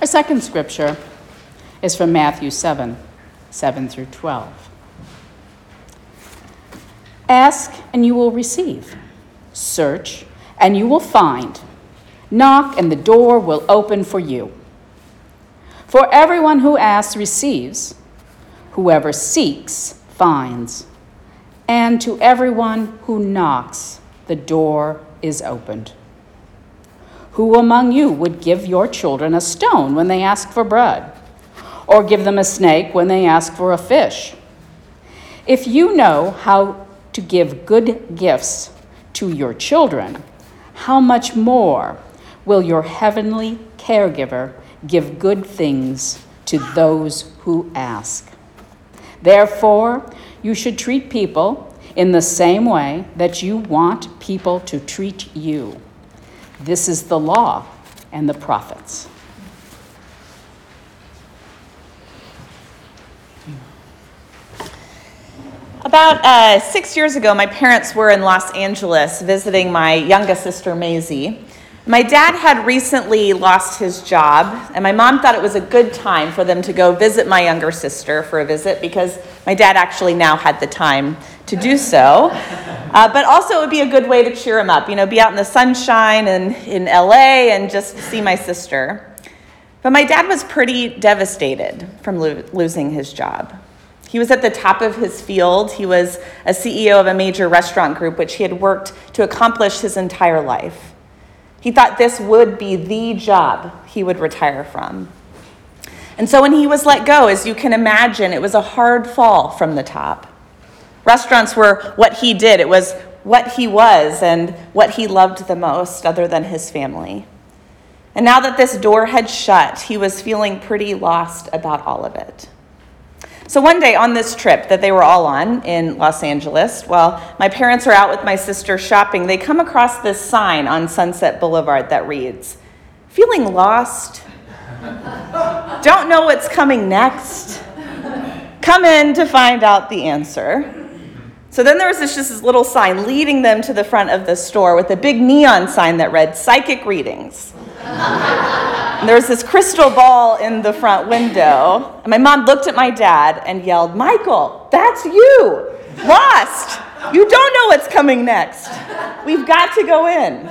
Our second scripture is from Matthew 7 through 12. Ask, and you will receive. Search, and you will find. Knock, and the door will open for you. For everyone who asks receives. Whoever seeks finds. And to everyone who knocks, the door is opened. Who among you would give your children a stone when they ask for bread, or give them a snake when they ask for a fish? If you know how to give good gifts to your children, how much more will your heavenly caregiver give good things to those who ask? Therefore, you should treat people in the same way that you want people to treat you. This is the law and the prophets. About 6 years ago, my parents were in Los Angeles visiting my youngest sister, Maisie. My dad had recently lost his job, and my mom thought it was a good time for them to go visit my younger sister for a visit because my dad actually now had the time to do so. But also it would be a good way to cheer him up, be out in the sunshine and in LA and just see my sister. But my dad was pretty devastated from losing his job. He was at the top of his field. He was a CEO of a major restaurant group, which he had worked to accomplish his entire life. He thought this would be the job he would retire from. And so when he was let go, as you can imagine, it was a hard fall from the top. Restaurants were what he did. It was what he was and what he loved the most, other than his family. And now that this door had shut, he was feeling pretty lost about all of it. So one day on this trip that they were all on in Los Angeles, while my parents are out with my sister shopping, they come across this sign on Sunset Boulevard that reads, "Feeling lost? Don't know what's coming next? Come in to find out the answer." So then there was just this little sign leading them to the front of the store with a big neon sign that read, "Psychic Readings." And there was this crystal ball in the front window. And my mom looked at my dad and yelled, "Michael, that's you! Lost! You don't know what's coming next. We've got to go in."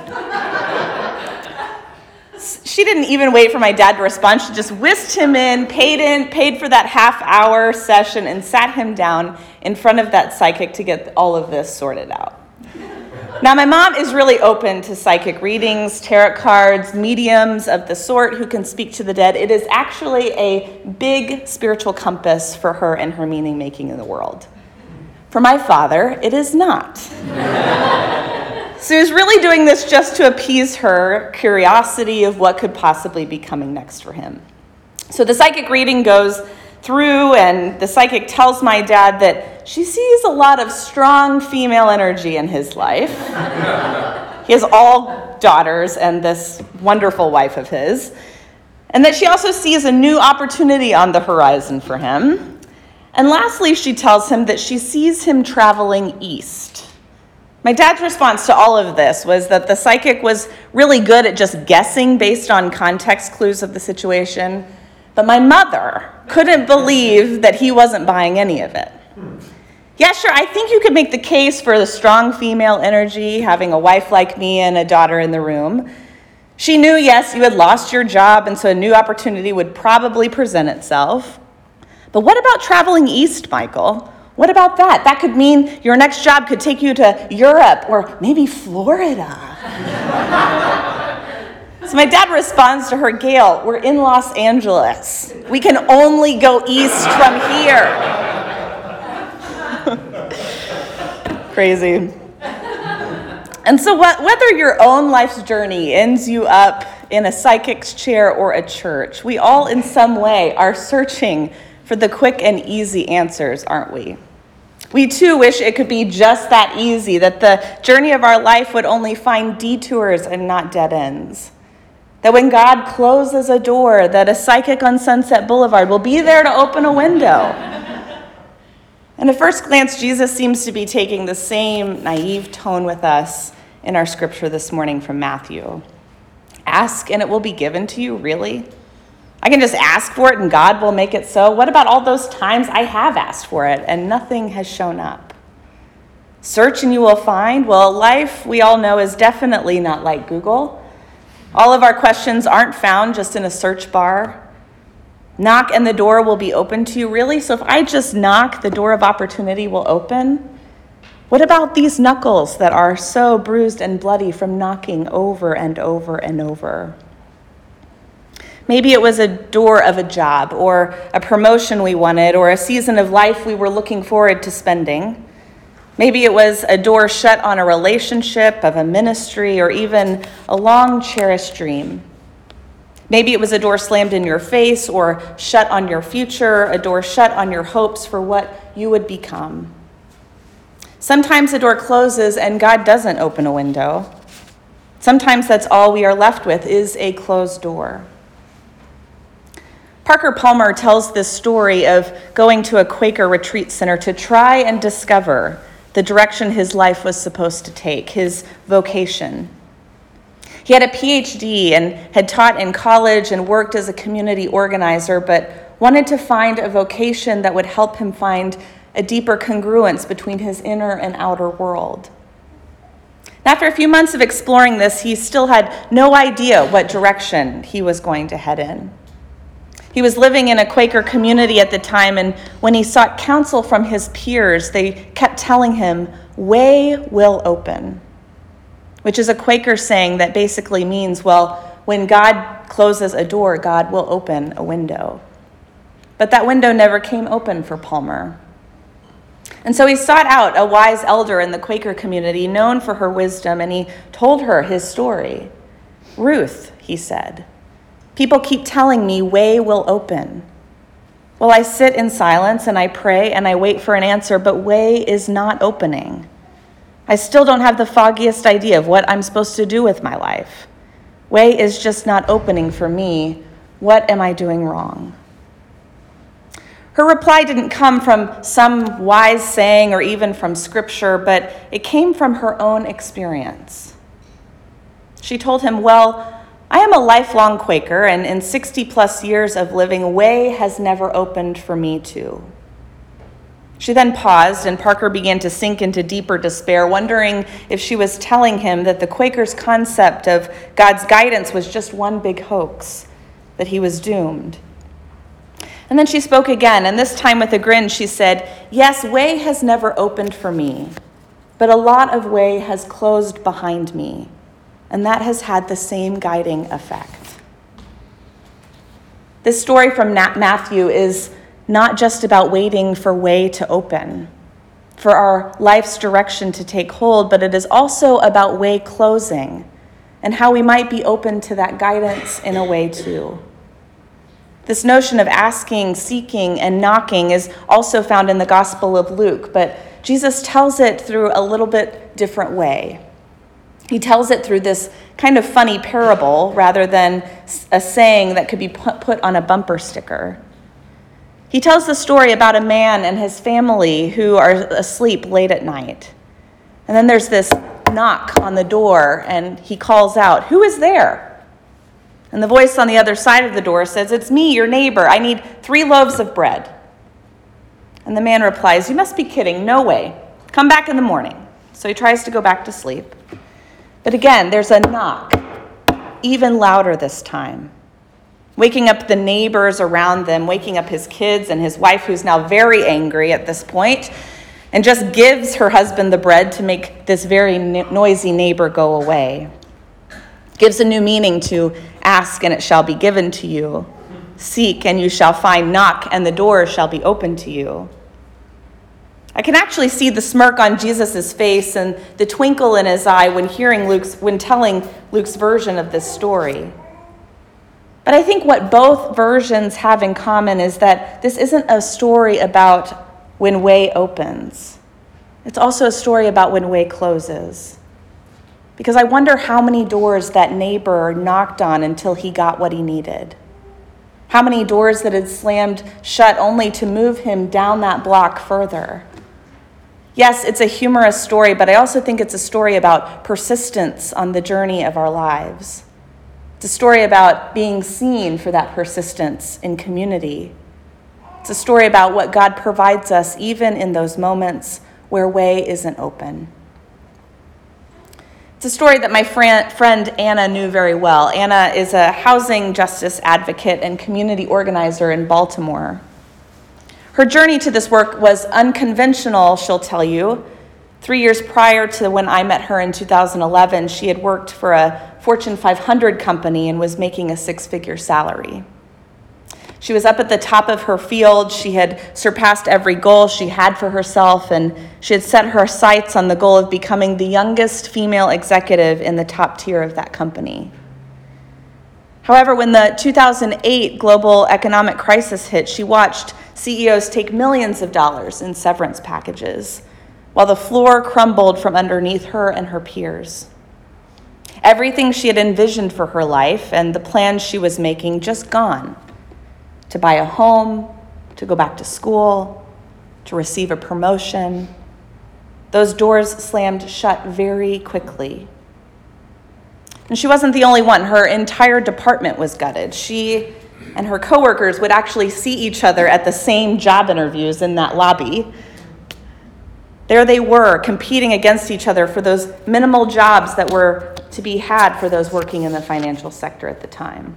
She didn't even wait for my dad to respond. She just whisked him in, paid for that half-hour session, and sat him down in front of that psychic to get all of this sorted out. Now, my mom is really open to psychic readings, tarot cards, mediums of the sort who can speak to the dead. It is actually a big spiritual compass for her and her meaning-making in the world. For my father, it is not. So he was really doing this just to appease her curiosity of what could possibly be coming next for him. So the psychic reading goes through, and the psychic tells my dad that she sees a lot of strong female energy in his life. He has all daughters and this wonderful wife of his. And that she also sees a new opportunity on the horizon for him. And lastly, she tells him that she sees him traveling east. My dad's response to all of this was that the psychic was really good at just guessing based on context clues of the situation. But my mother couldn't believe that he wasn't buying any of it. Yeah, sure, I think you could make the case for the strong female energy, having a wife like me and a daughter in the room. She knew, yes, you had lost your job, and so a new opportunity would probably present itself. But what about traveling east, Michael? What about that? That could mean your next job could take you to Europe or maybe Florida. So my dad responds to her, "Gail, we're in Los Angeles. We can only go east from here." Crazy. And so whether your own life's journey ends you up in a psychic's chair or a church, we all in some way are searching for the quick and easy answers, aren't we? We too wish it could be just that easy, that the journey of our life would only find detours and not dead ends. That when God closes a door, that a psychic on Sunset Boulevard will be there to open a window. And at first glance, Jesus seems to be taking the same naive tone with us in our scripture this morning from Matthew. Ask and it will be given to you, really? I can just ask for it and God will make it so. What about all those times I have asked for it and nothing has shown up? Search and you will find. Well, life, we all know, is definitely not like Google. All of our questions aren't found just in a search bar. Knock and the door will be open to you. Really? So if I just knock, the door of opportunity will open? What about these knuckles that are so bruised and bloody from knocking over and over and over? Maybe it was a door of a job or a promotion we wanted or a season of life we were looking forward to spending. Maybe it was a door shut on a relationship, of a ministry, or even a long cherished dream. Maybe it was a door slammed in your face or shut on your future, a door shut on your hopes for what you would become. Sometimes a door closes and God doesn't open a window. Sometimes that's all we are left with is a closed door. Parker Palmer tells this story of going to a Quaker retreat center to try and discover the direction his life was supposed to take, his vocation. He had a PhD and had taught in college and worked as a community organizer, but wanted to find a vocation that would help him find a deeper congruence between his inner and outer world. After a few months of exploring this, he still had no idea what direction he was going to head in. He was living in a Quaker community at the time, and when he sought counsel from his peers, they kept telling him, "Way will open," which is a Quaker saying that basically means, well, when God closes a door, God will open a window. But that window never came open for Palmer. And so he sought out a wise elder in the Quaker community, known for her wisdom, and he told her his story. "Ruth," he said, "people keep telling me way will open. Well, I sit in silence and I pray and I wait for an answer, but way is not opening. I still don't have the foggiest idea of what I'm supposed to do with my life. Way is just not opening for me. What am I doing wrong?" Her reply didn't come from some wise saying or even from scripture, but it came from her own experience. She told him, "Well, I am a lifelong Quaker, and in 60 plus years of living, way has never opened for me too." She then paused, and Parker began to sink into deeper despair, wondering if she was telling him that the Quaker's concept of God's guidance was just one big hoax, that he was doomed. And then she spoke again, and this time with a grin, she said, "Yes, way has never opened for me, but a lot of way has closed behind me, and that has had the same guiding effect." This story from Matthew is not just about waiting for way to open, for our life's direction to take hold, but it is also about way closing and how we might be open to that guidance in a way too. This notion of asking, seeking, and knocking is also found in the Gospel of Luke, but Jesus tells it through a little bit different way. He tells it through this kind of funny parable rather than a saying that could be put on a bumper sticker. He tells the story about a man and his family who are asleep late at night. And then there's this knock on the door, and he calls out, "Who is there?" And the voice on the other side of the door says, "It's me, your neighbor. I need 3 loaves of bread." And the man replies, "You must be kidding. No way. Come back in the morning." So he tries to go back to sleep. But again, there's a knock, even louder this time, waking up the neighbors around them, waking up his kids and his wife, who's now very angry at this point, and just gives her husband the bread to make this very noisy neighbor go away. Gives a new meaning to ask and it shall be given to you. Seek and you shall find. Knock and the door shall be opened to you. I can actually see the smirk on Jesus' face and the twinkle in his eye when telling Luke's version of this story. But I think what both versions have in common is that this isn't a story about when way opens. It's also a story about when way closes. Because I wonder how many doors that neighbor knocked on until he got what he needed. How many doors that had slammed shut only to move him down that block further. Yes, it's a humorous story, but I also think it's a story about persistence on the journey of our lives. It's a story about being seen for that persistence in community. It's a story about what God provides us even in those moments where way isn't open. It's a story that my friend Anna knew very well. Anna is a housing justice advocate and community organizer in Baltimore. Her journey to this work was unconventional, she'll tell you. 3 years prior to when I met her in 2011, she had worked for a Fortune 500 company and was making a six-figure salary. She was up at the top of her field. She had surpassed every goal she had for herself, and she had set her sights on the goal of becoming the youngest female executive in the top tier of that company. However, when the 2008 global economic crisis hit, she watched CEOs take millions of dollars in severance packages, while the floor crumbled from underneath her and her peers. Everything she had envisioned for her life and the plans she was making just gone. To buy a home, to go back to school, to receive a promotion. Those doors slammed shut very quickly. And she wasn't the only one. Her entire department was gutted. She and her coworkers would actually see each other at the same job interviews in that lobby. There they were, competing against each other for those minimal jobs that were to be had for those working in the financial sector at the time.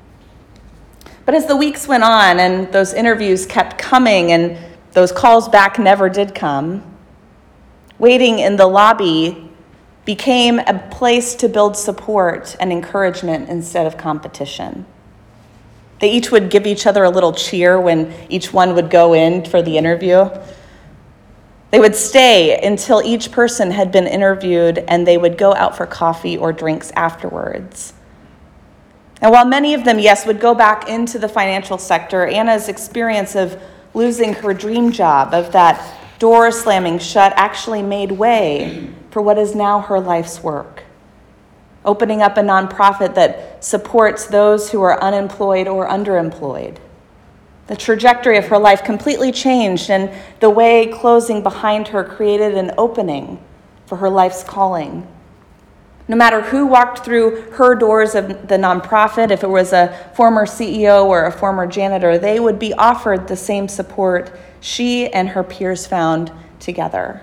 But as the weeks went on and those interviews kept coming and those calls back never did come, waiting in the lobby became a place to build support and encouragement instead of competition. They each would give each other a little cheer when each one would go in for the interview. They would stay until each person had been interviewed, and they would go out for coffee or drinks afterwards. And while many of them, yes, would go back into the financial sector, Anna's experience of losing her dream job, of that door slamming shut, actually made way for what is now her life's work. Opening up a nonprofit that supports those who are unemployed or underemployed. The trajectory of her life completely changed, and the way closing behind her created an opening for her life's calling. No matter who walked through her doors of the nonprofit, if it was a former CEO or a former janitor, they would be offered the same support she and her peers found together.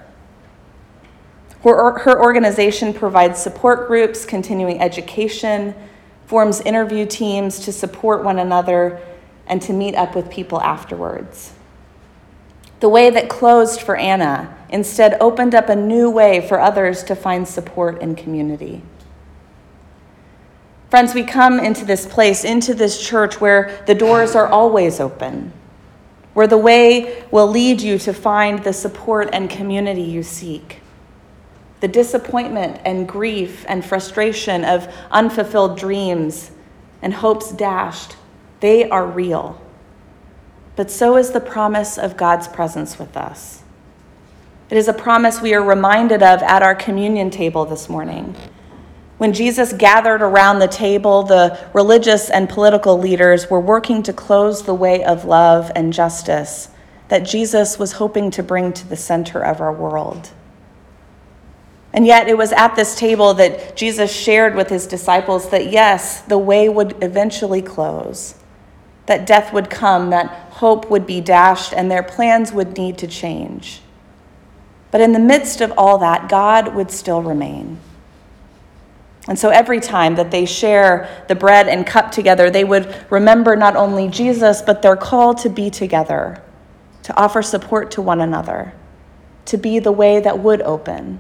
Her organization provides support groups, continuing education, forms interview teams to support one another and to meet up with people afterwards. The way that closed for Anna instead opened up a new way for others to find support and community. Friends, we come into this place, into this church where the doors are always open, where the way will lead you to find the support and community you seek. The disappointment and grief and frustration of unfulfilled dreams and hopes dashed, they are real. But so is the promise of God's presence with us. It is a promise we are reminded of at our communion table this morning. When Jesus gathered around the table, the religious and political leaders were working to close the way of love and justice that Jesus was hoping to bring to the center of our world. And yet it was at this table that Jesus shared with his disciples that yes, the way would eventually close, that death would come, that hope would be dashed, and their plans would need to change. But in the midst of all that, God would still remain. And so every time that they share the bread and cup together, they would remember not only Jesus, but their call to be together, to offer support to one another, to be the way that would open.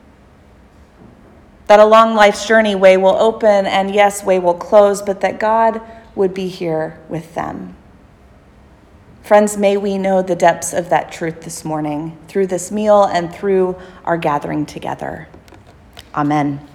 That along life's journey, way will open, and yes, way will close, but that God would be here with them. Friends, may we know the depths of that truth this morning through this meal and through our gathering together. Amen.